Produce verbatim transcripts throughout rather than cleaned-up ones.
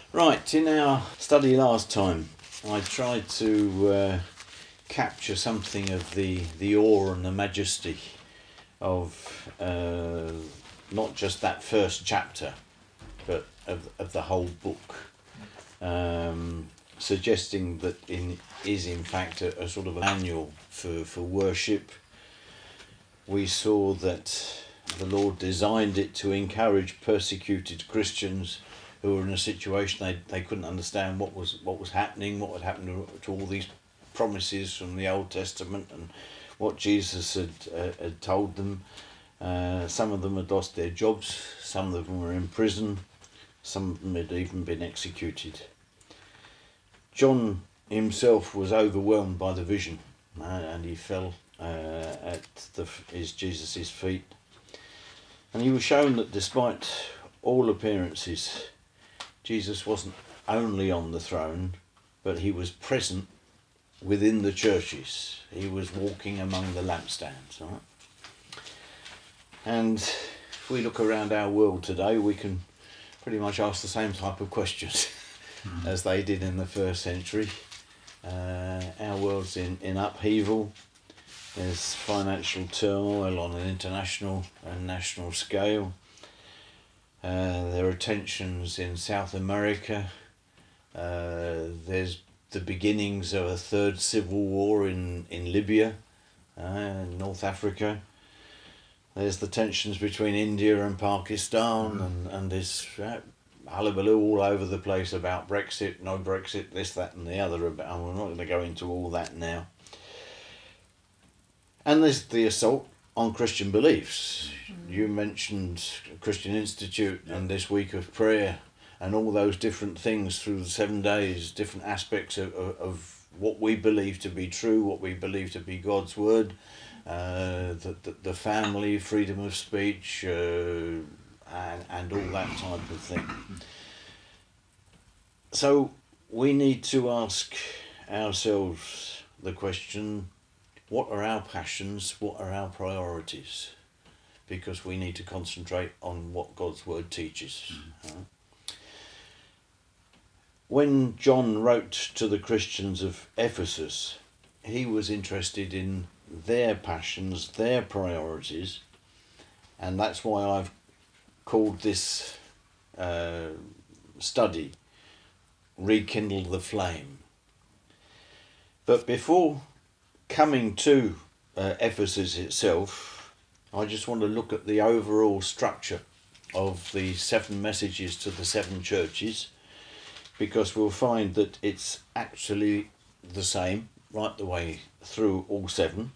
Right, in our study last time, I tried to uh, capture something of the, the awe and the majesty of uh, not just that first chapter, but of, of the whole book, um, suggesting that in is in fact a, a sort of a manual for, for worship. We saw that the Lord designed it to encourage persecuted Christians who were in a situation they, they couldn't understand what was what was happening, what had happened to, to all these promises from the Old Testament and what Jesus had, uh, had told them. Uh, some of them had lost their jobs, some of them were in prison, some of them had even been executed. John himself was overwhelmed by the vision, uh, and he fell uh, at the, his Jesus' feet. And he was shown that despite all appearances, Jesus wasn't only on the throne, but he was present within the churches. He was walking among the lampstands. Right? And if we look around our world today, we can pretty much ask the same type of questions mm. as they did in the first century. Uh, our world's in, in upheaval. There's financial turmoil on an international and national scale. Uh, there are tensions in South America. Uh, there's the beginnings of a third civil war in, in Libya, uh, North Africa. There's the tensions between India and Pakistan, mm. and, and there's uh, hullabaloo all over the place about Brexit, no Brexit, this, that and the other. About, and we're not going to go into all that now. And there's the assault on Christian beliefs. Mm. You mentioned Christian Institute yeah. and this week of prayer and all those different things through the seven days, different aspects of, of, of what we believe to be true, what we believe to be God's word, uh, the, the, the family, freedom of speech, uh, and, and all that type of thing. So we need to ask ourselves the question, what are our passions? What are our priorities? Because we need to concentrate on what God's word teaches. Mm. Uh, when John wrote to the Christians of Ephesus, he was interested in their passions, their priorities, and that's why I've called this uh, study Rekindle the Flame. But before coming to uh, Ephesus itself, I just want to look at the overall structure of the seven messages to the seven churches, because we'll find that it's actually the same right the way through all seven.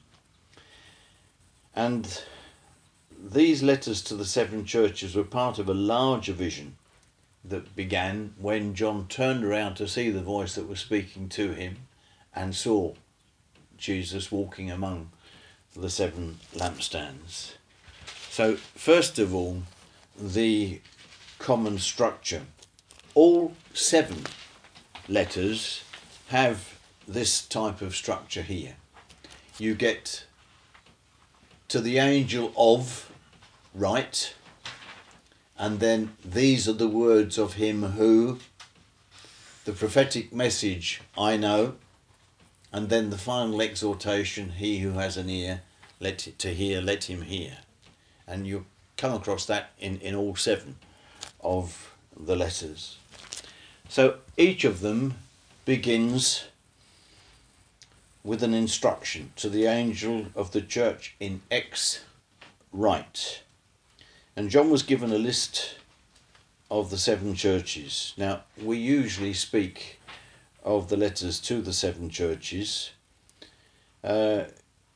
And these letters to the seven churches were part of a larger vision that began when John turned around to see the voice that was speaking to him and saw Jesus walking among the seven lampstands. So first of all, the common structure. All seven letters have this type of structure here. You get to the angel of, write, and then these are the words of him who, the prophetic message, I know, and then the final exhortation, he who has an ear let it, to hear, let him hear. And you come across that in, in all seven of the letters. So each of them begins with an instruction to the angel of the church in X, write. And John was given a list of the seven churches. Now, we usually speak of the letters to the seven churches. Uh,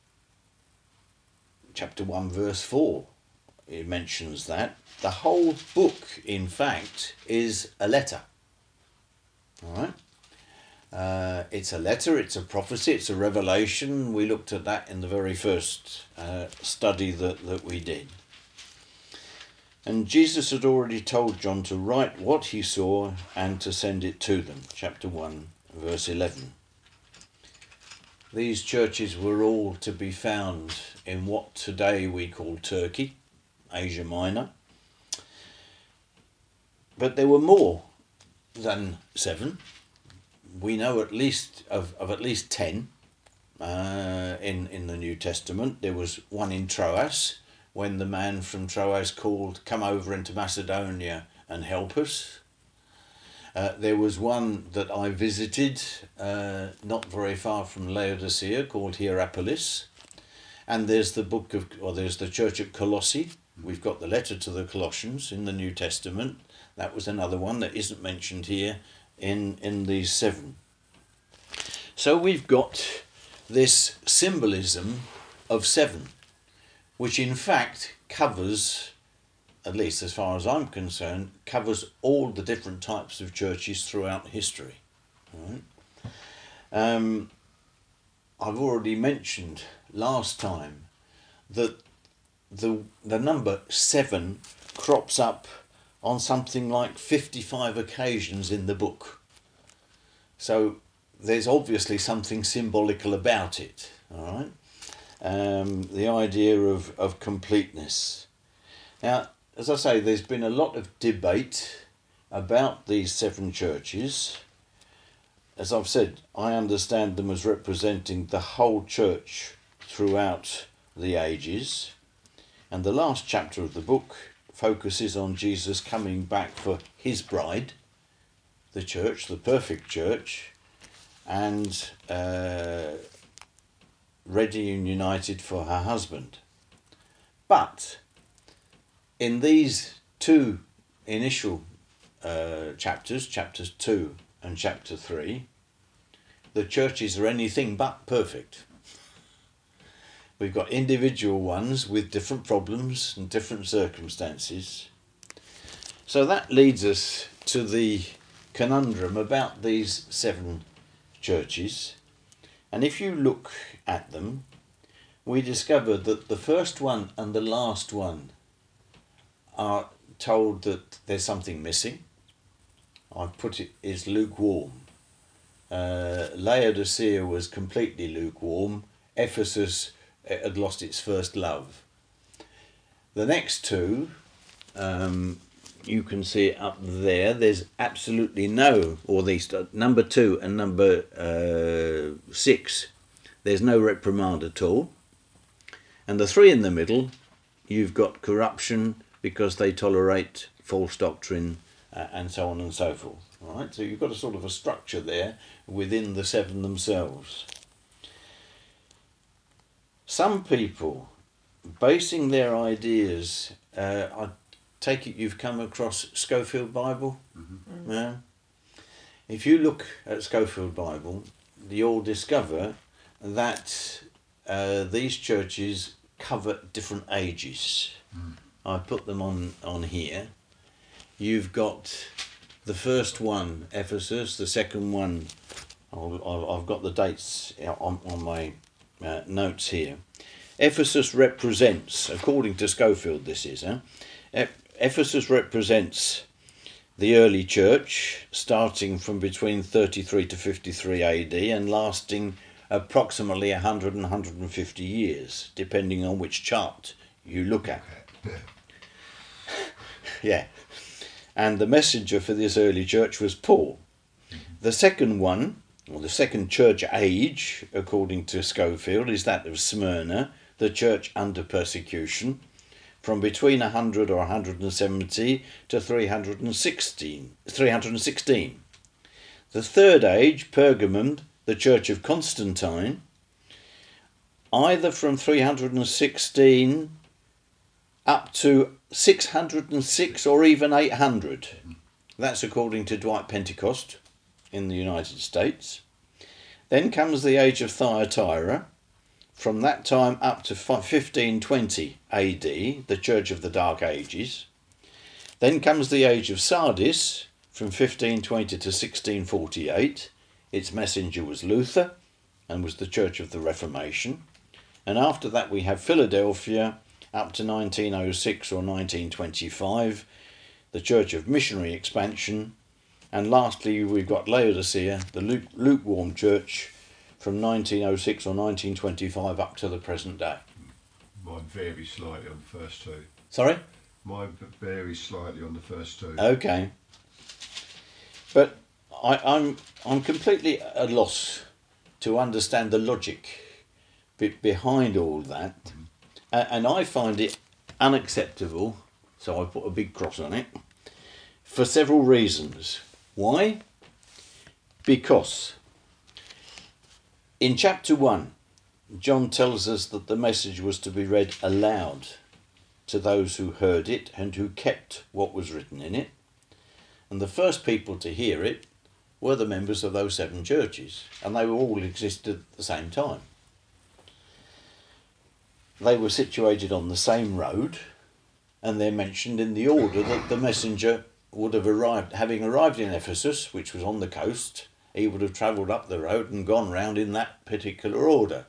chapter one, verse four, it mentions that. The whole book, in fact, is a letter. All right? Uh, it's a letter, it's a prophecy, it's a revelation. We looked at that in the very first uh, study that, that we did. And Jesus had already told John to write what he saw and to send it to them. Chapter one, verse eleven. These churches were all to be found in what today we call Turkey, Asia Minor. But there were more than seven. We know at least of, of at least ten uh, in, in the New Testament. There was one in Troas, when the man from Troas called, "Come over into Macedonia and help us." Uh, there was one that I visited uh, not very far from Laodicea, called Hierapolis. And there's the book of, or there's the church at Colossae. We've got the letter to the Colossians in the New Testament. That was another one that isn't mentioned here in, in these seven. So we've got this symbolism of seven, which in fact covers, at least as far as I'm concerned, covers all the different types of churches throughout history. Right? Um, I've already mentioned last time that the the number seven crops up on something like fifty-five occasions in the book. So there's obviously something symbolical about it, all right? Um, the idea of, of completeness. Now, as I say, there's been a lot of debate about these seven churches. As I've said, I understand them as representing the whole church throughout the ages. And the last chapter of the book focuses on Jesus coming back for his bride, the church, the perfect church, and uh, ready and united for her husband. But in these two initial uh, chapters, chapters two and chapter three, the churches are anything but perfect. We've got individual ones with different problems and different circumstances. So that leads us to the conundrum about these seven churches. And if you look at them, we discover that the first one and the last one are told that there's something missing. I put it is lukewarm. Uh, Laodicea was completely lukewarm. Ephesus had lost its first love. The next two, um, you can see it up there. There's absolutely no, or these number two and number uh, six, there's no reprimand at all. And the three in the middle, you've got corruption because they tolerate false doctrine uh, and so on and so forth. All right, so you've got a sort of a structure there within the seven themselves. Some people basing their ideas, uh, I take it you've come across Scofield Bible? Mm-hmm. Yeah. If you look at Scofield Bible, you'll discover that uh, these churches cover different ages. Mm. I put them on, on here. You've got the first one, Ephesus, the second one, I'll, I've got the dates on, on my uh, notes here. Ephesus represents, according to Scofield this is, huh? Ephesus represents the early church, starting from between thirty-three to fifty-three A D and lasting approximately one hundred and one hundred fifty years, depending on which chart you look at. Yeah. And the messenger for this early church was Paul. The second one, or the second church age, according to Scofield, is that of Smyrna, the church under persecution, from between one hundred or one hundred seventy to three hundred sixteen. The third age, Pergamum, the church of Constantine, either from three hundred sixteen up to six hundred six or even eight hundred. That's according to Dwight Pentecost in the United States. Then comes the age of Thyatira, from that time up to fifteen twenty A D, the Church of the Dark Ages. Then comes the age of Sardis, from fifteen twenty to sixteen forty-eight. Its messenger was Luther, and was the Church of the Reformation. And after that we have Philadelphia, up to nineteen oh six or nineteen twenty-five, the Church of Missionary Expansion. And lastly, we've got Laodicea, the lukewarm church, from nineteen oh six or nineteen twenty-five up to the present day. Mine varies slightly on the first two. Sorry? Mine varies slightly on the first two. Okay. But I, I'm I'm completely at a loss to understand the logic be, behind all that, uh, and I find it unacceptable. So I put a big cross on it for several reasons. Why? Because in chapter one, John tells us that the message was to be read aloud to those who heard it and who kept what was written in it. And the first people to hear it were the members of those seven churches, and they were all existed at the same time. They were situated on the same road, and they're mentioned in the order that the messenger would have arrived. Having arrived in Ephesus, which was on the coast, he would have travelled up the road and gone round in that particular order.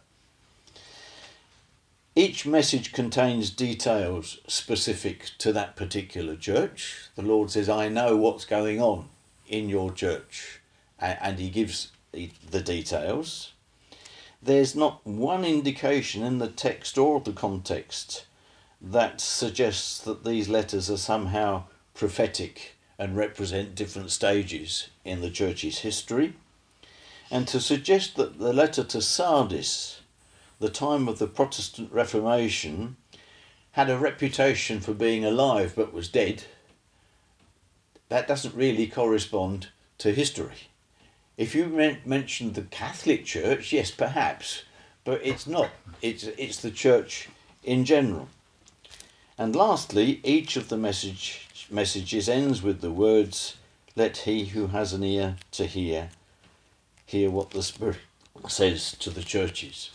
Each message contains details specific to that particular church. The Lord says, I know what's going on in your church, and he gives the details. There's not one indication in the text or the context that suggests that these letters are somehow prophetic and represent different stages in the church's history. And to suggest that the letter to Sardis, the time of the Protestant Reformation, had a reputation for being alive but was dead, that doesn't really correspond to history. If you men- mentioned the Catholic Church, yes, perhaps, but it's not. It's it's the church in general. And lastly, each of the message messages ends with the words, "Let he who has an ear to hear, hear what the Spirit says to the churches."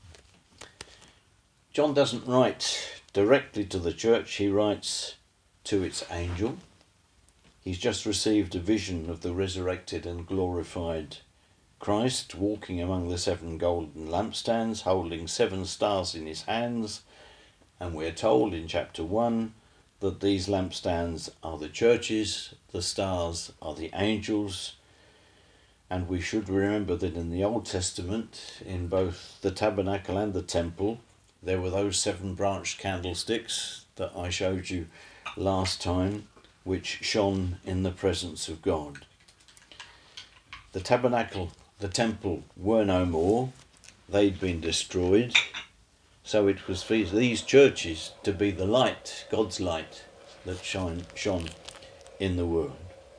John doesn't write directly to the church, he writes to its angel. He's just received a vision of the resurrected and glorified Christ walking among the seven golden lampstands, holding seven stars in his hands. And we're told in chapter one that these lampstands are the churches, the stars are the angels. And we should remember that in the Old Testament, in both the tabernacle and the temple, there were those seven branched candlesticks that I showed you last time, which shone in the presence of God. The tabernacle, the temple were no more. They'd been destroyed. So it was for these churches to be the light, God's light, that shine, shone in the world.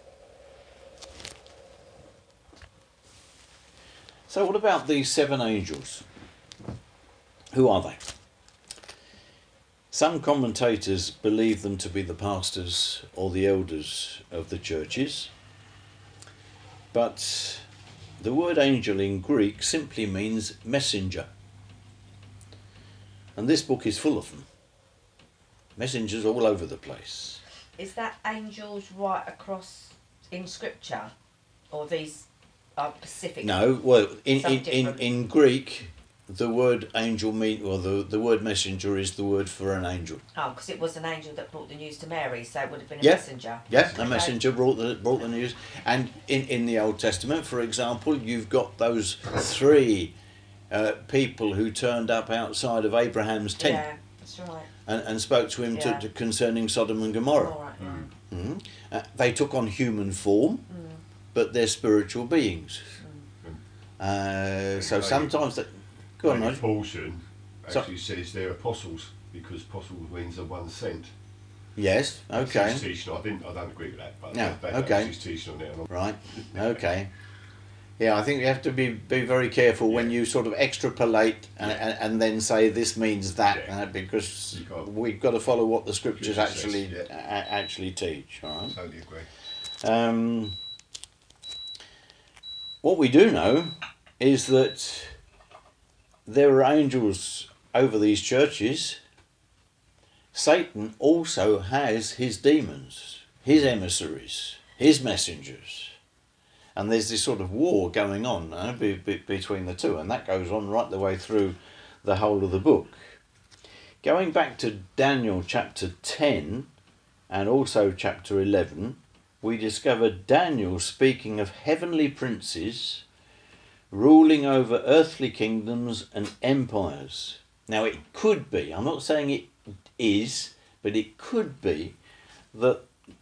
So what about these seven angels? Who are they? Some commentators believe them to be the pastors or the elders of the churches, but the word angel in Greek simply means messenger. And this book is full of them. Messengers all over the place. Is that angels right across in scripture? Or these are specific? No, well, in, Some in, in, different- in Greek, the word angel mean well the, the word messenger is the word for an angel. Oh, because it was an angel that brought the news to Mary, so it would have been a Yeah. messenger. Yeah, Okay. a messenger brought the brought the news. And in, in the Old Testament, for example, you've got those three uh, people who turned up outside of Abraham's tent Yeah, that's right. and, and spoke to him Yeah. to, to concerning Sodom and Gomorrah. All right, yeah. Mm. Mhm. Uh, they took on human form, Mm. but they're spiritual beings. Uh, so sometimes that. Go on, Maybe Nigel. Paulson So- actually says they're apostles because apostles means the one sent. Yes. That's Okay. his teaching. I didn't. I don't agree with that, but No, that, that okay. was his teaching on it. And Right. Okay. Yeah, I think you have to be be very careful when Yeah. you sort of extrapolate and, Yeah. and, and then say this means that, Yeah. uh, because You can't- we've got to follow what the scriptures Scripture says, actually yeah. a- actually teach. All I right. totally agree. Um, what we do know is that there are angels over these churches. Satan also has his demons, his emissaries, his messengers. And there's this sort of war going on uh, be, be, between the two, and that goes on right the way through the whole of the book. Going back to Daniel chapter ten and also chapter eleven, we discover Daniel speaking of heavenly princes ruling over earthly kingdoms and empires. Now it could be, I'm not saying it is, but it could be that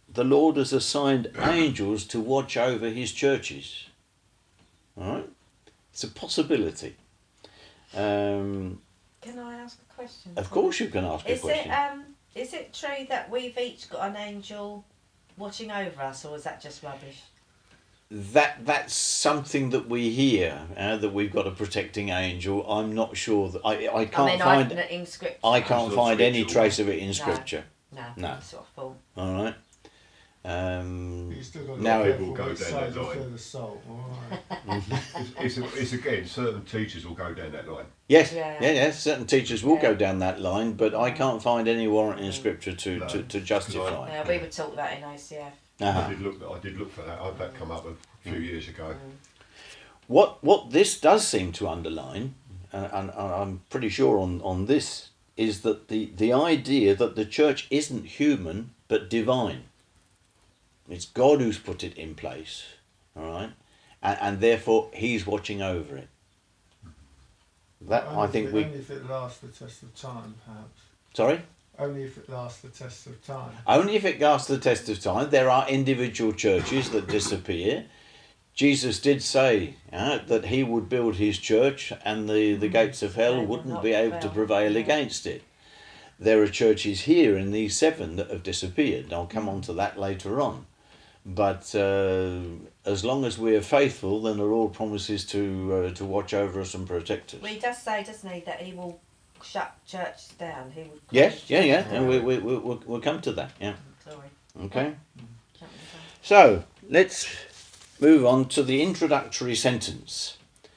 the Lord has assigned angels to watch over his churches. All right? It's a possibility. Um, Can I ask a question? of course you can ask a Is question. it um is it true that we've each got an angel watching over us, or is that just rubbish? That that's something that we hear, uh, that we've got a protecting angel. I'm not sure that I I can't I mean, find I, in scripture. I can't It's not find any scriptural. trace of it in No. scripture. No, No. that's what I thought. All right. Um, You still got to now be it- careful People go which down side that you line. throw the salt. All right. It's, it's, it's again, certain teachers will go down that line. yes, Yeah. yeah, yeah. Certain teachers will go Yeah. down that line, but I can't find any warrant in Mm. scripture to, No, to, to 'cause justify. Yeah, we were taught that in I C F. Uh-huh. I did look. I did look for that. I had that come up a few years ago. What what this does seem to underline, uh, and, and I'm pretty sure on, on this, is that the, the idea that the church isn't human but divine. It's God who's put it in place, all right, and, and therefore He's watching over it. That Only I if think it, we. Only if it lasts the test of time, perhaps. Sorry. Only if it lasts the test of time. Only if it lasts the test of time. There are individual churches that disappear. Jesus did say uh, that he would build his church and the, the gates of hell They will wouldn't not be able to prevail. prevail Yeah. against it. There are churches here in these seven that have disappeared. I'll come on to that later on. But uh, as long as we are faithful, then the Lord promises to uh, to watch over us and protect us. Well, he does say, doesn't he, that he will shut churches down. He would. Yes, close yeah, yeah. churches And down. we, we, we, we'll, we'll come to that, yeah. Sorry. Okay. Jumping down. So, let's move on to the introductory sentence.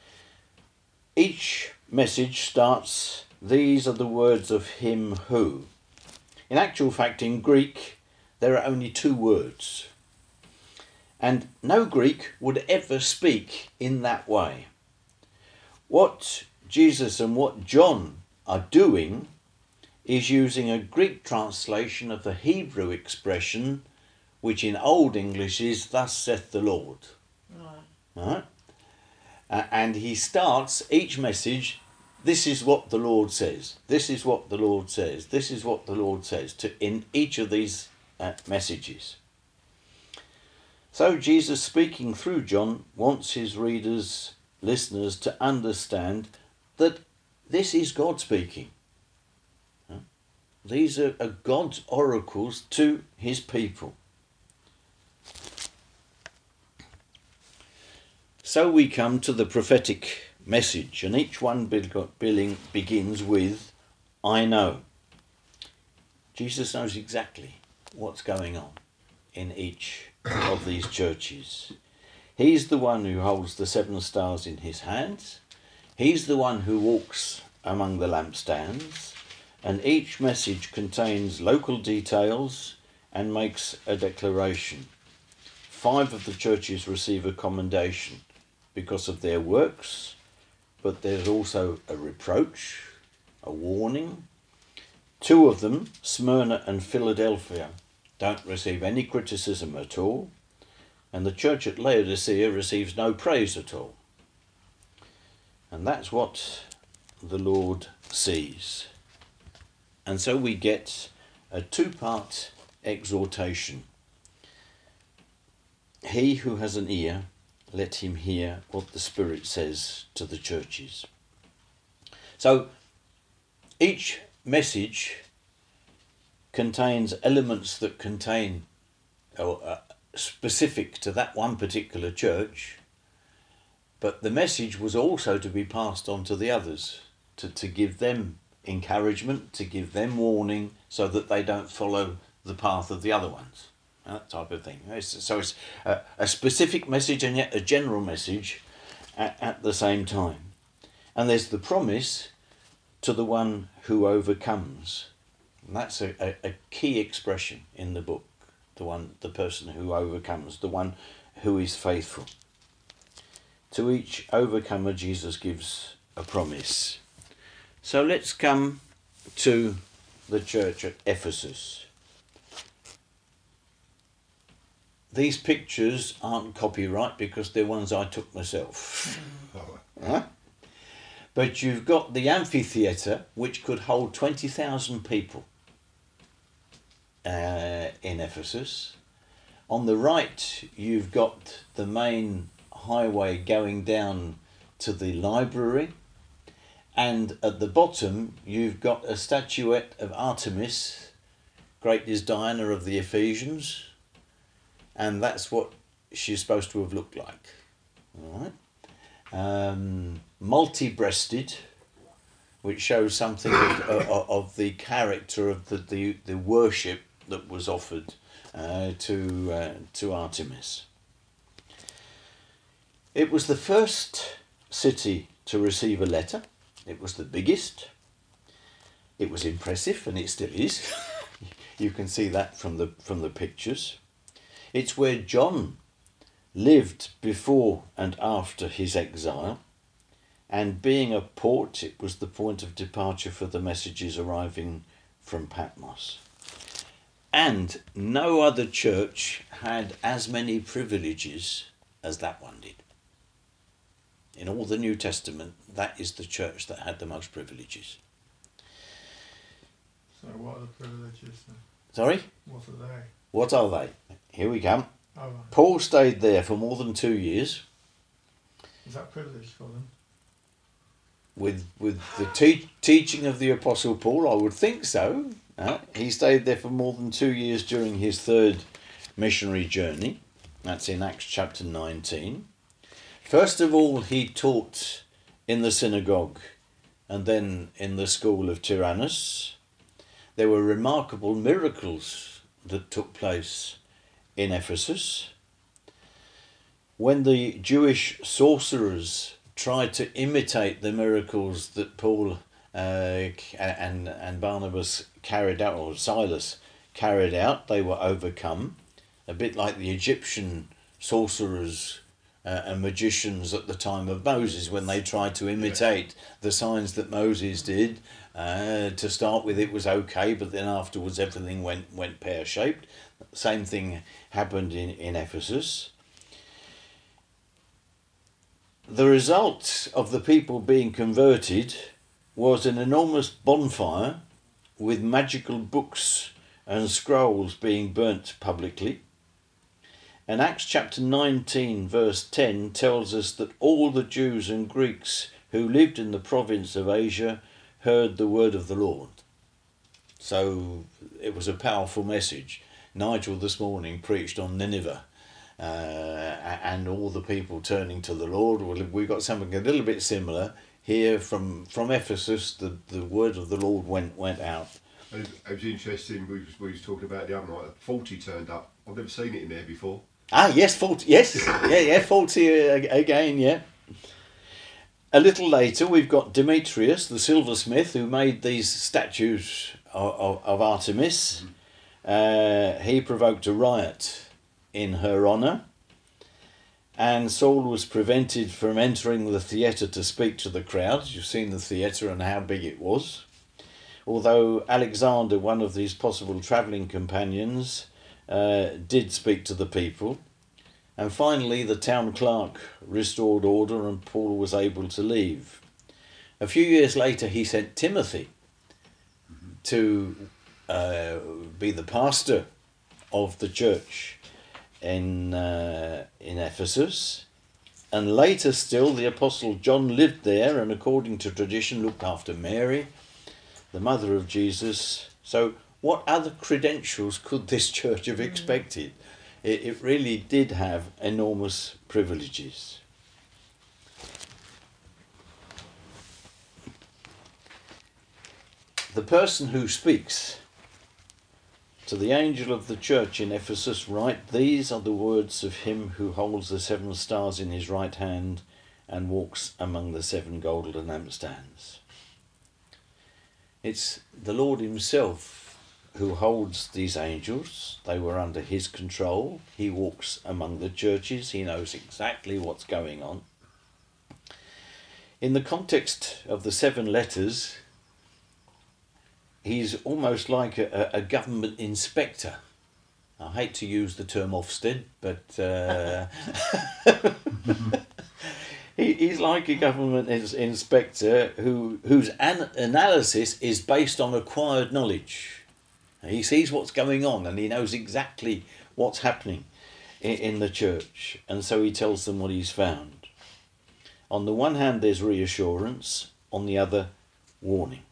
Each message starts, "These are the words of him who." In actual fact, in Greek, there are only two words. And no Greek would ever speak in that way. What Jesus and what John are doing is using a Greek translation of the Hebrew expression, which in Old English is, "Thus saith the Lord." Right. Right? Uh, and he starts each message, "This is what the Lord says. This is what the Lord says. This is what the Lord says," to in each of these uh, messages. So Jesus, speaking through John, wants his readers, listeners, to understand that this is God speaking. Huh? These are, are God's oracles to his people. So we come to the prophetic message, and each one billing begins with, "I know." Jesus knows exactly what's going on in each of these churches. He's the one who holds the seven stars in his hands. He's the one who walks among the lampstands, and each message contains local details and makes a declaration. Five of the churches receive a commendation because of their works, but there's also a reproach, a warning. Two of them, Smyrna and Philadelphia, don't receive any criticism at all, and the church at Laodicea receives no praise at all. And that's what the Lord sees. And so we get a two-part exhortation. He who has an ear, let him hear what the Spirit says to the churches. So each message contains elements that contain or uh, specific to that one particular church, but the message was also to be passed on to the others, to, to give them encouragement, to give them warning, so that they don't follow the path of the other ones. That type of thing. So it's a, a specific message and yet a general message at, at the same time. And there's the promise to the one who overcomes. And that's a, a, a key expression in the book. The one, the person who overcomes, the one who is faithful. To each overcomer, Jesus gives a promise. So let's come to the church at Ephesus. These pictures aren't copyright because they're ones I took myself. Huh? But you've got the amphitheatre, which could hold twenty thousand people uh, in Ephesus. On the right, you've got the main highway going down to the library, and at the bottom, you've got a statuette of Artemis, great is Diana of the Ephesians, and that's what she's supposed to have looked like. All right. Um, multi-breasted, which shows something of, of, of the character of the, the, the worship that was offered uh, to uh, to Artemis. It was the first city to receive a letter. It was the biggest. It was impressive, and it still is. You can see that from the from the pictures. It's where John lived before and after his exile, and being a port, it was the point of departure for the messages arriving from Patmos. And no other church had as many privileges as that one did. In all the New Testament, that is the church that had the most privileges. So what are the privileges then? Sorry? What are they? What are they? Here we come. Oh, right. Paul stayed there for more than two years Is that privilege for them? with with the te- teaching of the Apostle Paul. I would think so. Uh, he stayed there for more than two years during his third missionary journey. That's in Acts chapter nineteen. First of all, he taught in the synagogue and then in the school of Tyrannus. There were remarkable miracles that took place in Ephesus. When the Jewish sorcerers tried to imitate the miracles that Paul uh, and, and Barnabas carried out, or Silas carried out, they were overcome. A bit like the Egyptian sorcerers uh, and magicians at the time of Moses, when they tried to imitate the signs that Moses did. Uh, to start with, it was okay, but then afterwards everything went, went pear-shaped. Same thing happened in, in Ephesus. The result of the people being converted was an enormous bonfire with magical books and scrolls being burnt publicly. And Acts chapter nineteen verse ten tells us that all the Jews and Greeks who lived in the province of Asia heard the word of the Lord. So it was a powerful message. Nigel this morning preached on Nineveh uh, and all the people turning to the Lord. Well, we've got something a little bit similar here from, from Ephesus. The, the word of the Lord went went out. And it was interesting, we was, we was talking about the other night, forty turned up. I've never seen it in there before. Ah, yes, forty, yes, yeah, yeah, forty again, yeah. A little later, we've got Demetrius, the silversmith, who made these statues of, of, of Artemis. Uh, he provoked a riot in her honour, and Saul was prevented from entering the theatre to speak to the crowds. You've seen the theatre and how big it was. Although Alexander, one of these possible travelling companions, uh, did speak to the people. And finally, the town clerk restored order and Paul was able to leave. A few years later, he sent Timothy to uh, be the pastor of the church in uh, in Ephesus. And later still, the Apostle John lived there and, according to tradition, looked after Mary, the mother of Jesus. So what other credentials could this church have expected? It, it really did have enormous privileges. The person who speaks to the angel of the church in Ephesus write, "These are the words of him who holds the seven stars in his right hand and walks among the seven golden lampstands." It's the Lord himself who holds these angels. They were under his control. He walks among the churches. He knows exactly what's going on. In the context of the seven letters, he's almost like a, a government inspector. I hate to use the term Ofsted, but uh, he, he's like a government ins- inspector who whose an- analysis is based on acquired knowledge. He sees what's going on and he knows exactly what's happening. in, in the church, and so he tells them what he's found. On the one hand, there's reassurance, on the other, warning.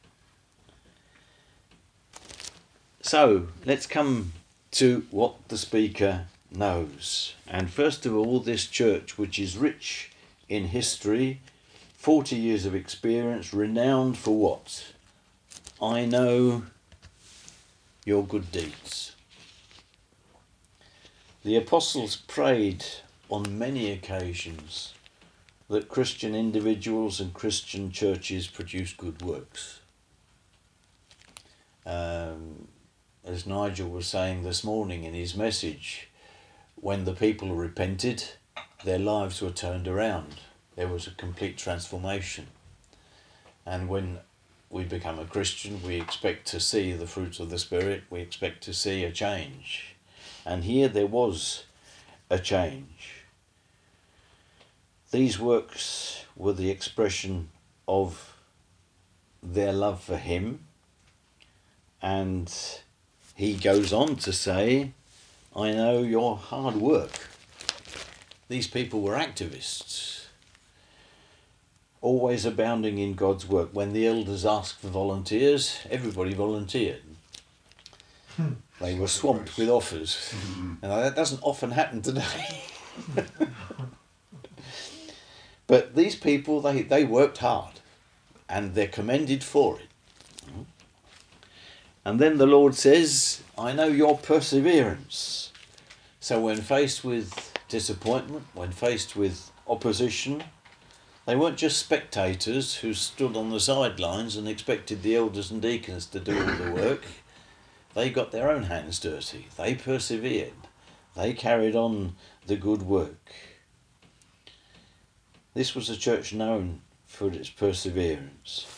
So, let's come to what the speaker knows. And first of all, this church, which is rich in history, forty years of experience, renowned for what? I know your good deeds. The apostles prayed on many occasions that Christian individuals and Christian churches produce good works. Um, as Nigel was saying this morning in his message, when the people repented, their lives were turned around. There was a complete transformation. And when we become a Christian, we expect to see the fruits of the Spirit, we expect to see a change. And here there was a change. These works were the expression of their love for him, and he goes on to say, I know your hard work. These people were activists, always abounding in God's work. When the elders asked for volunteers, everybody volunteered. Hmm. They were swamped with offers. And that doesn't often happen today. But these people, they, they worked hard, and they're commended for it. And then the Lord says, I know your perseverance. So when faced with disappointment, when faced with opposition, they weren't just spectators who stood on the sidelines and expected the elders and deacons to do all the work. They got their own hands dirty. They persevered. They carried on the good work. This was a church known for its perseverance.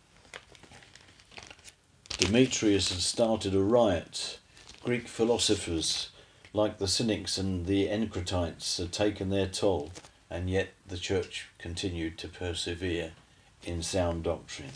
Demetrius had started a riot. Greek philosophers like the Cynics and the Encratites had taken their toll, and yet the church continued to persevere in sound doctrine.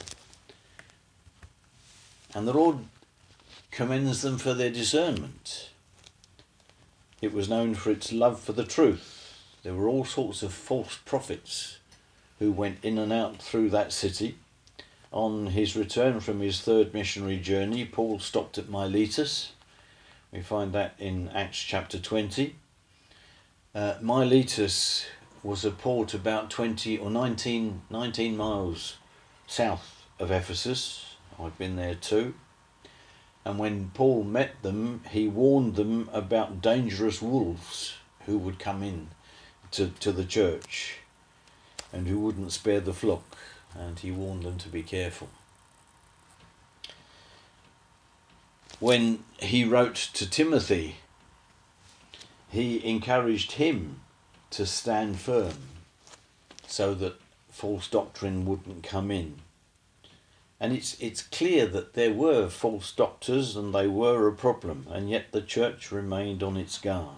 And the Lord commends them for their discernment. It was known for its love for the truth. There were all sorts of false prophets who went in and out through that city. On his return from his third missionary journey, Paul stopped at Miletus. We find that in Acts chapter twenty. Uh, Miletus was a port about twenty or nineteen, nineteen miles south of Ephesus. I've been there too. And when Paul met them, he warned them about dangerous wolves who would come in to, to the church and who wouldn't spare the flock. And he warned them to be careful. When he wrote to Timothy, he encouraged him to stand firm so that false doctrine wouldn't come in. And it's it's clear that there were false doctors and they were a problem, and yet the church remained on its guard.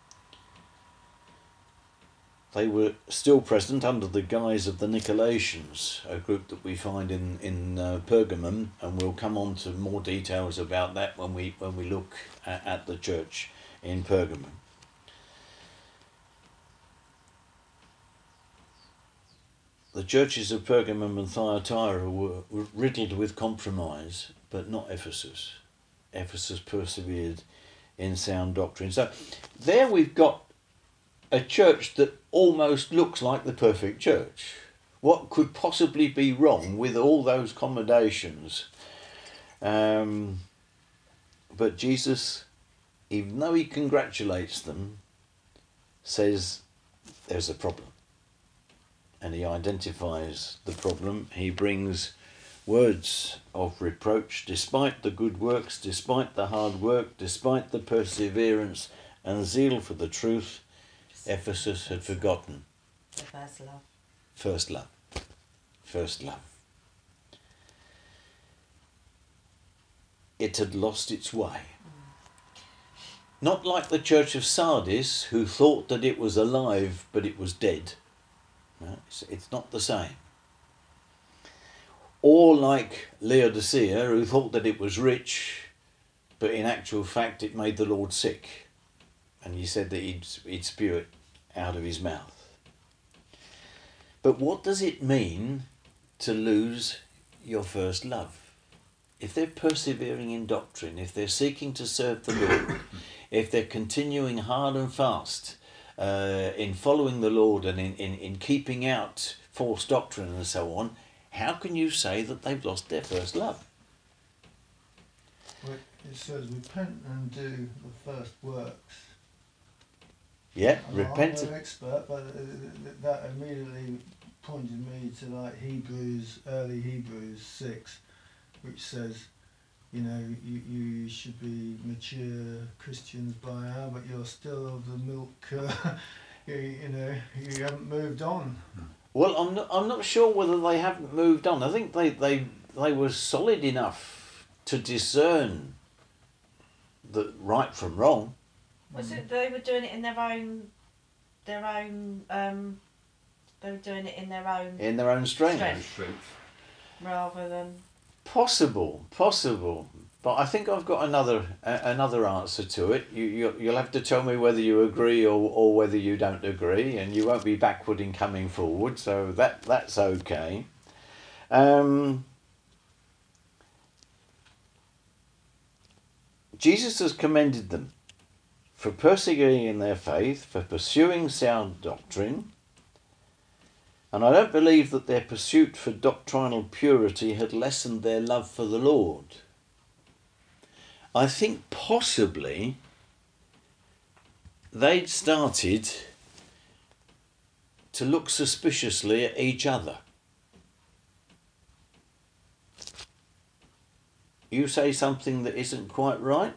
They were still present under the guise of the Nicolaitans, a group that we find in in uh, Pergamum, and we'll come on to more details about that when we when we look at, at the church in Pergamum. The churches of Pergamum and Thyatira were, were riddled with compromise, but not Ephesus. Ephesus persevered in sound doctrine. So there we've got a church that almost looks like the perfect church. What could possibly be wrong with all those commendations? Um, but Jesus, even though he congratulates them, says there's a problem. And he identifies the problem. He brings words of reproach. Despite the good works, despite the hard work, despite the perseverance and zeal for the truth, Ephesus had forgotten. The first love. First love. First love. It had lost its way. Not like the church of Sardis, who thought that it was alive, but it was dead. No, it's, it's not the same. Or like Laodicea, who thought that it was rich, but in actual fact it made the Lord sick. And you said that he'd, he'd spew it out of his mouth. But what does it mean to lose your first love? If they're persevering in doctrine, if they're seeking to serve the Lord, if they're continuing hard and fast uh, in following the Lord and in, in, in keeping out false doctrine and so on, how can you say that they've lost their first love? Well, it says repent and do the first works. Yeah, I'm repent. not an expert, but uh, that immediately pointed me to like Hebrews, early Hebrews six, which says, you know, you, you should be mature Christians by now, but you're still of the milk. Uh, you, you know, you haven't moved on. Well, I'm not, I'm not sure whether they haven't moved on. I think they, they, they were solid enough to discern the right from wrong. Was it they were doing it in their own, their own, um, they were doing it in their own In their own strength. Strength. Strength. rather than... Possible, possible. But I think I've got another uh, another answer to it. You, you, you'll have to tell me whether you agree or, or whether you don't agree, and you won't be backward in coming forward, so that that's okay. Um, Jesus has commended them for persevering in their faith, for pursuing sound doctrine, and I don't believe that their pursuit for doctrinal purity had lessened their love for the Lord. I think possibly they'd started to look suspiciously at each other. You say something that isn't quite right,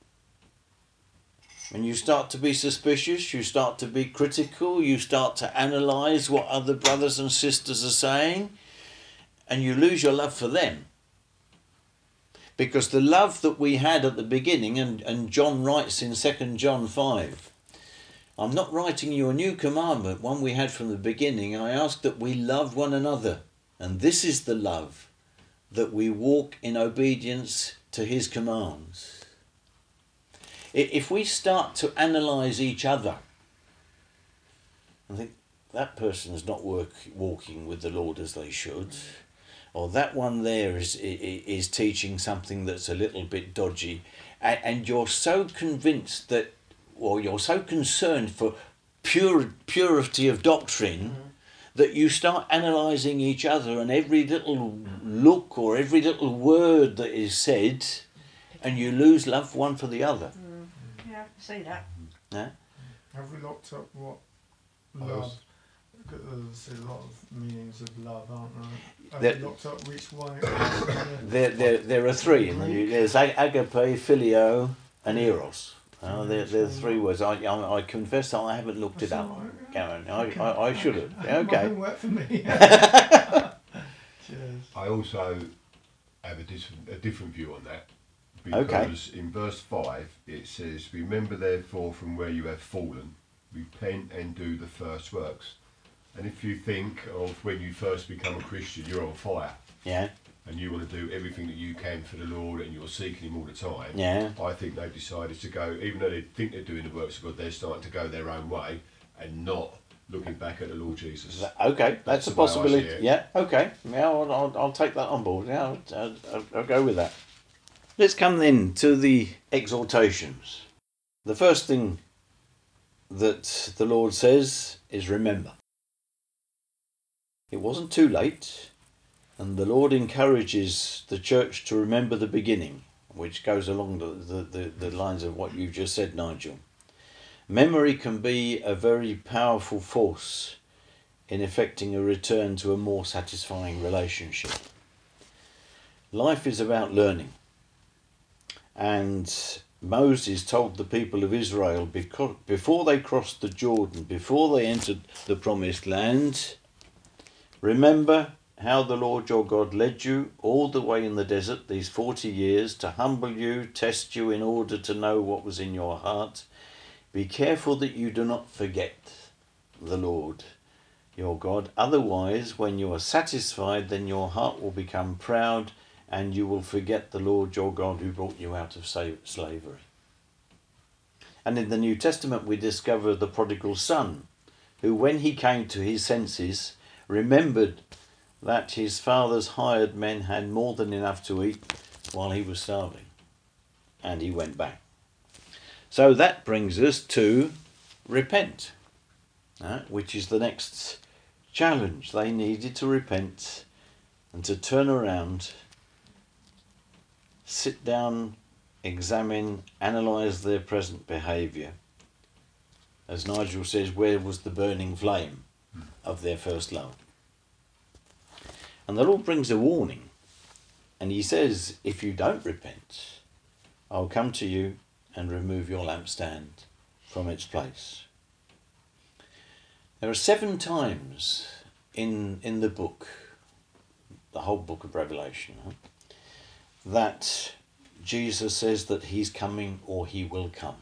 and you start to be suspicious, you start to be critical, you start to analyse what other brothers and sisters are saying, and you lose your love for them. Because the love that we had at the beginning, and, and John writes in Second John five, I'm not writing you a new commandment, one we had from the beginning. I ask that we love one another. And this is the love, that we walk in obedience to his commands. If we start to analyse each other, I think that person's not work, walking with the Lord as they should, or that one there is is teaching something that's a little bit dodgy, and, and you're so convinced that, or you're so concerned for pure purity of doctrine, mm-hmm. that you start analysing each other and every little look or every little word that is said, and you lose love one for the other. Mm. Yeah, I can see that. Yeah? Have we looked up what I love? was- There's a lot of meanings of love, aren't there? Have There- we looked up which one it is? There, there, there are three. And you- there's ag- agape, phileo, and eros. Uh, there, there are three words. I, I, I confess I haven't looked it up, Karen. I, I, I should have. Okay. Mine worked for me. Cheers. I also have a different, a different view on that. Okay. Because in verse five it says, remember therefore from where you have fallen, repent and do the first works. And if you think of when you first become a Christian, you're on fire. Yeah. And you want to do everything that you can for the Lord and you're seeking him all the time. Yeah. I think they've decided to go, even though they think they're doing the works of God, they're starting to go their own way and not looking back at the Lord Jesus. Okay, that's, That's a the way I see possibility. it. Yeah, okay. Yeah, I'll, I'll, I'll take that on board. Yeah, I'll, I'll, I'll go with that. Let's come then to the exhortations. The first thing that the Lord says is remember. It wasn't too late, and the Lord encourages the church to remember the beginning, which goes along the, the, the, the lines of what you just said, Nigel. Memory can be a very powerful force in effecting a return to a more satisfying relationship. Life is about learning. And Moses told the people of Israel, because, before they crossed the Jordan, before they entered the promised land, remember how the Lord your God led you all the way in the desert these forty years to humble you, test you in order to know what was in your heart. Be careful that you do not forget the Lord your God. Otherwise, when you are satisfied, then your heart will become proud and you will forget the Lord your God who brought you out of slavery. And in the New Testament we discover the prodigal son, who when he came to his senses remembered that his father's hired men had more than enough to eat while he was starving. And he went back. So that brings us to repent, uh, which is the next challenge. They needed to repent and to turn around, sit down, examine, analyse their present behaviour. As Nigel says, where was the burning flame of their first love? And the Lord brings a warning. And he says, if you don't repent, I'll come to you and remove your lampstand from its place. There are seven times in in the book, the whole book of Revelation, huh, that Jesus says that he's coming or he will come.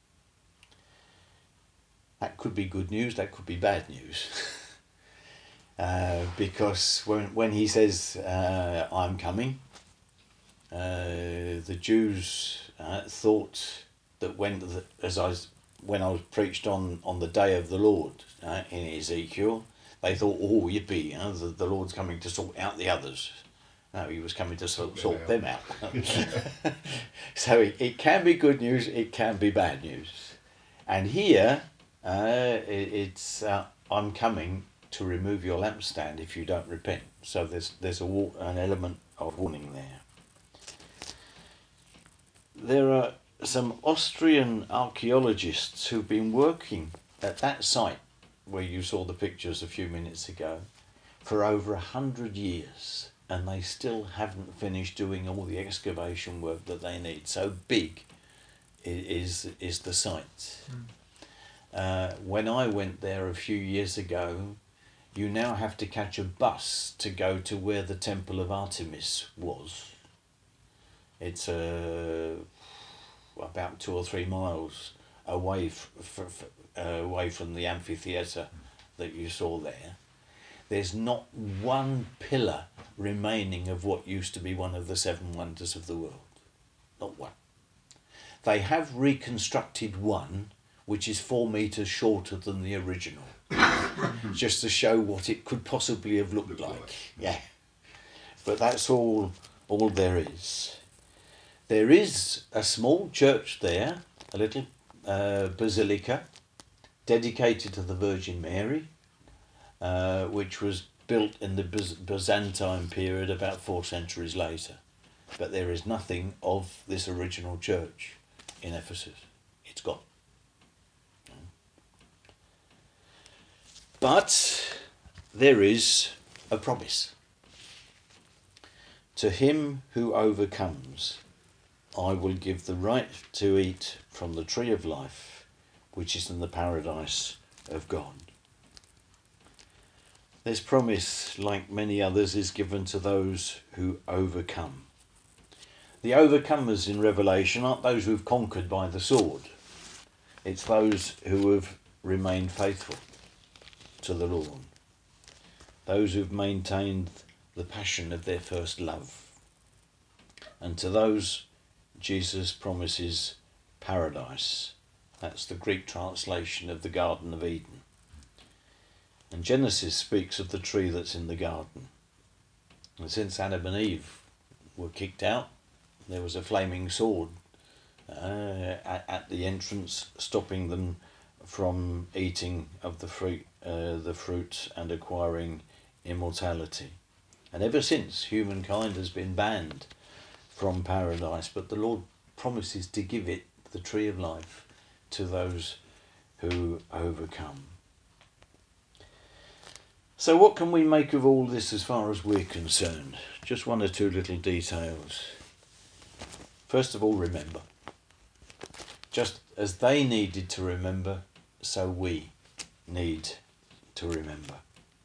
That could be good news, that could be bad news. uh, because when, when he says, uh, I'm coming, uh, the Jews uh, thought that when, the, as I was, when I was preached on, on the day of the Lord uh, in Ezekiel, they thought, oh, yippee, uh, the, the Lord's coming to sort out the others. No, he was coming to sort, sort them out. So it, it can be good news, it can be bad news. And here, uh, it, it's, uh, I'm coming to remove your lampstand if you don't repent. So there's, there's a, an element of warning there. There are some Austrian archaeologists who've been working at that site where you saw the pictures a few minutes ago for over a hundred years, and they still haven't finished doing all the excavation work that they need. So big is is the site. Mm. Uh, when I went there a few years ago, you now have to catch a bus to go to where the Temple of Artemis was. It's uh, about two or three miles away f- f- f- uh, away from the amphitheatre that you saw there. There's not one pillar remaining of what used to be one of the seven wonders of the world. Not one. They have reconstructed one which is four metres shorter than the original, just to show what it could possibly have looked like. like. Yeah. But that's all, all there is. There is a small church there, a little uh, basilica, dedicated to the Virgin Mary, uh, which was built in the Byz- Byzantine period about four centuries later. But there is nothing of this original church in Ephesus. It's gone. But there is a promise. To him who overcomes, I will give the right to eat from the tree of life, which is in the paradise of God. This promise, like many others, is given to those who overcome. The overcomers in Revelation aren't those who've conquered by the sword. It's those who have remained faithful to the Lord. Those who've maintained the passion of their first love. And to those, Jesus promises paradise. That's the Greek translation of the Garden of Eden. And Genesis speaks of the tree that's in the garden. And since Adam and Eve were kicked out, there was a flaming sword uh, at, at the entrance, stopping them from eating of the fruit, uh, the fruit and acquiring immortality. And ever since, humankind has been banned from paradise, but the Lord promises to give it, the tree of life, to those who overcome. So what can we make of all this as far as we're concerned? Just one or two little details. First of all, remember. Just as they needed to remember, so we need to remember.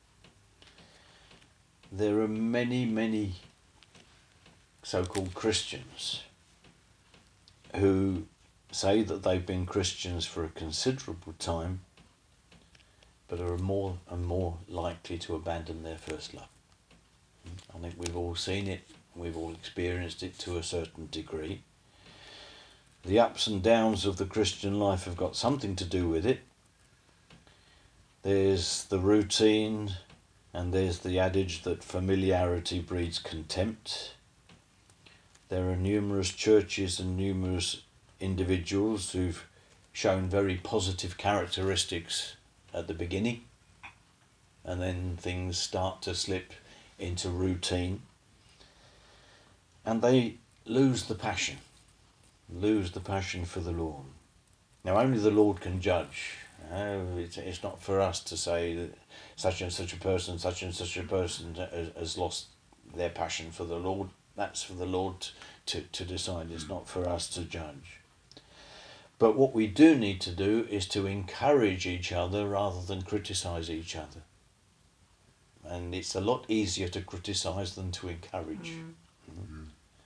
There are many, many so-called Christians who say that they've been Christians for a considerable time, but are more and more likely to abandon their first love. I think we've all seen it, we've all experienced it to a certain degree. The ups and downs of the Christian life have got something to do with it. There's the routine, and there's the adage that familiarity breeds contempt. There are numerous churches and numerous individuals who've shown very positive characteristics at the beginning, and then things start to slip into routine, and they lose the passion, lose the passion for the Lord. Now, only the Lord can judge. Uh, it's, it's not for us to say that such and such a person, such and such a person has, has lost their passion for the Lord. That's for the Lord to, to decide. It's not for us to judge. But what we do need to do is to encourage each other rather than criticise each other. And it's a lot easier to criticise than to encourage. Mm. Mm-hmm.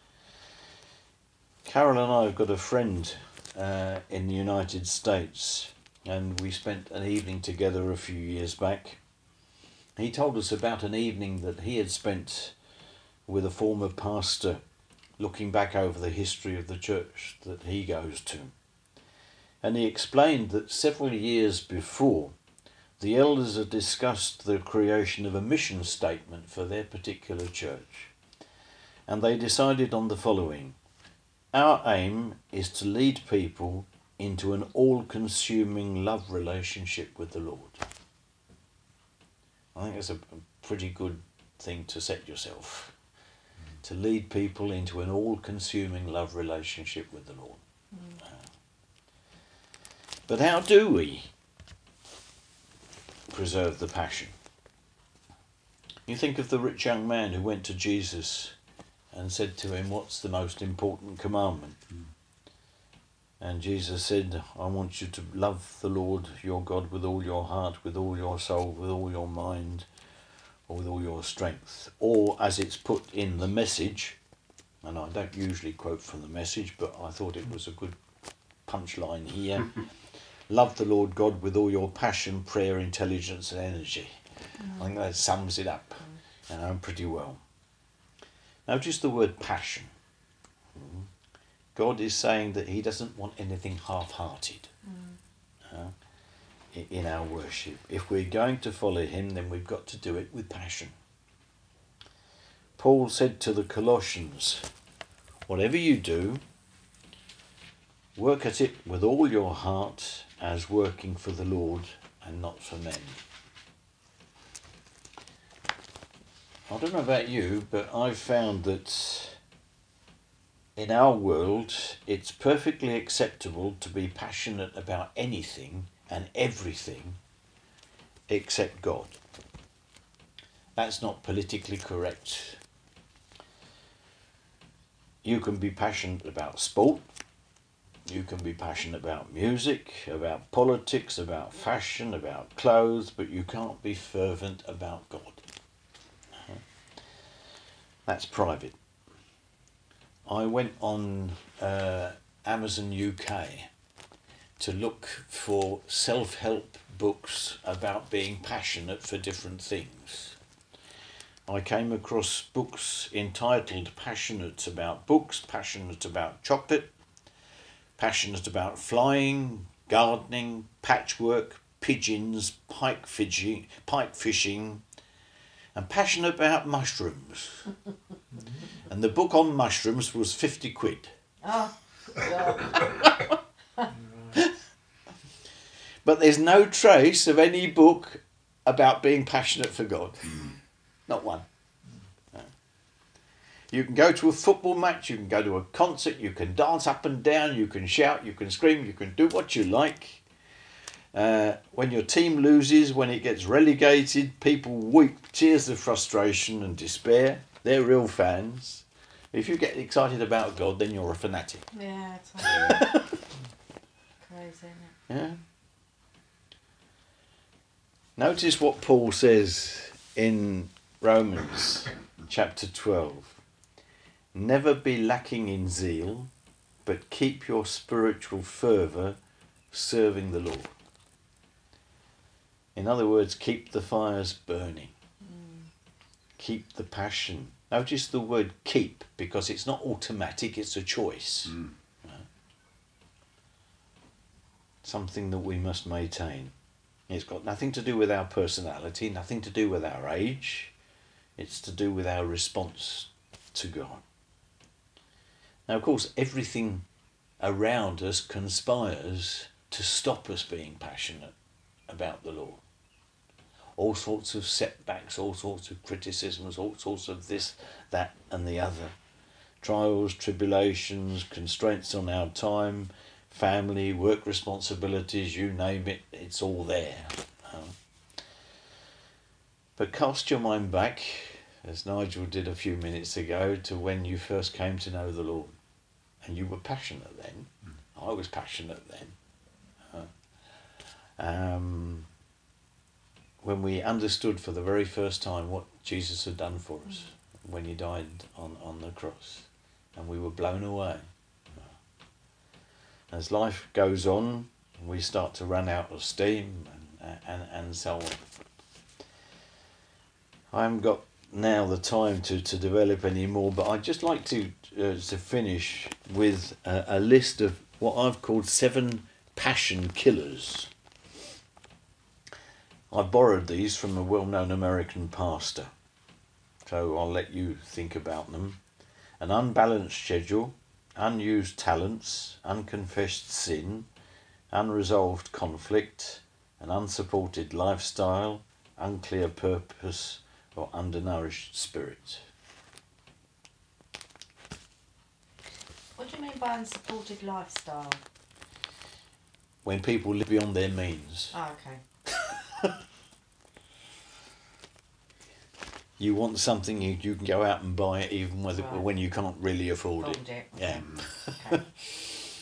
Carol and I have got a friend uh, in the United States, and we spent an evening together a few years back. He told us about an evening that he had spent with a former pastor, looking back over the history of the church that he goes to. And he explained that several years before, the elders had discussed the creation of a mission statement for their particular church. And they decided on the following: our aim is to lead people into an all-consuming love relationship with the Lord. I think that's a pretty good thing to set yourself, mm. to lead people into an all-consuming love relationship with the Lord. Mm. Uh, but how do we preserve the passion? You think of the rich young man who went to Jesus and said to him, "What's the most important commandment?" Mm. And Jesus said, "I want you to love the Lord your God with all your heart, with all your soul, with all your mind, or with all your strength." Or, as it's put in the Message, and I don't usually quote from the Message, but I thought it was a good punchline here, love the Lord God with all your passion, prayer, intelligence and energy. Mm. I think that sums it up mm. you know, pretty well. Notice the word passion. Mm. God is saying that he doesn't want anything half-hearted mm. uh, in our worship. If we're going to follow him, then we've got to do it with passion. Paul said to the Colossians, "Whatever you do, work at it with all your heart as working for the Lord and not for men." I don't know about you, but I've found that in our world, it's perfectly acceptable to be passionate about anything and everything except God. That's not politically correct. You can be passionate about sport, you can be passionate about music, about politics, about fashion, about clothes, but you can't be fervent about God. That's private. I went on uh, Amazon U K to look for self-help books about being passionate for different things. I came across books entitled Passionate About Books, Passionate About Chocolate, Passionate About Flying, Gardening, Patchwork, Pigeons, Pike fishing, pike fishing, and Passionate About Mushrooms. And the book on mushrooms was fifty quid. Oh, God. But there's no trace of any book about being passionate for God. Not one. No. You can go to a football match, you can go to a concert, you can dance up and down, you can shout, you can scream, you can do what you like. Uh, when your team loses, when it gets relegated, people weep tears of frustration and despair. They're real fans. If you get excited about God, then you're a fanatic. Yeah, totally. Crazy, isn't it? Yeah. Notice what Paul says in Romans chapter twelve. Never be lacking in zeal, but keep your spiritual fervour serving the Lord. In other words, keep the fires burning. Mm. Keep the passion. Notice the word keep, because it's not automatic, it's a choice. Mm. Right? something that we must maintain. It's got nothing to do with our personality, nothing to do with our age. It's to do with our response to God. Now, of course, everything around us conspires to stop us being passionate about the Lord. All sorts of setbacks, all sorts of criticisms, all sorts of this, that and the other. Trials, tribulations, constraints on our time, family, work responsibilities, you name it, it's all there. But cast your mind back, as Nigel did a few minutes ago, to when you first came to know the Lord. And you were passionate then. Mm. I was passionate then. Uh, um, when we understood for the very first time what Jesus had done for us, mm. when he died on, on the cross, and we were blown away. As life goes on, we start to run out of steam and, and, and so on. I haven't got now the time to, to develop any more, but I'd just like to uh, to finish with a, a list of what I've called seven passion killers. I borrowed these from a well-known American pastor, so I'll let you think about them. An unbalanced schedule, unused talents, unconfessed sin, unresolved conflict, an unsupported lifestyle, unclear purpose, or undernourished spirit. What do you mean by unsupported lifestyle? When people live beyond their means. Oh, okay. You want something, you, you can go out and buy it even whether, Right. when you can't really afford, Afford it. it. Yeah. Okay.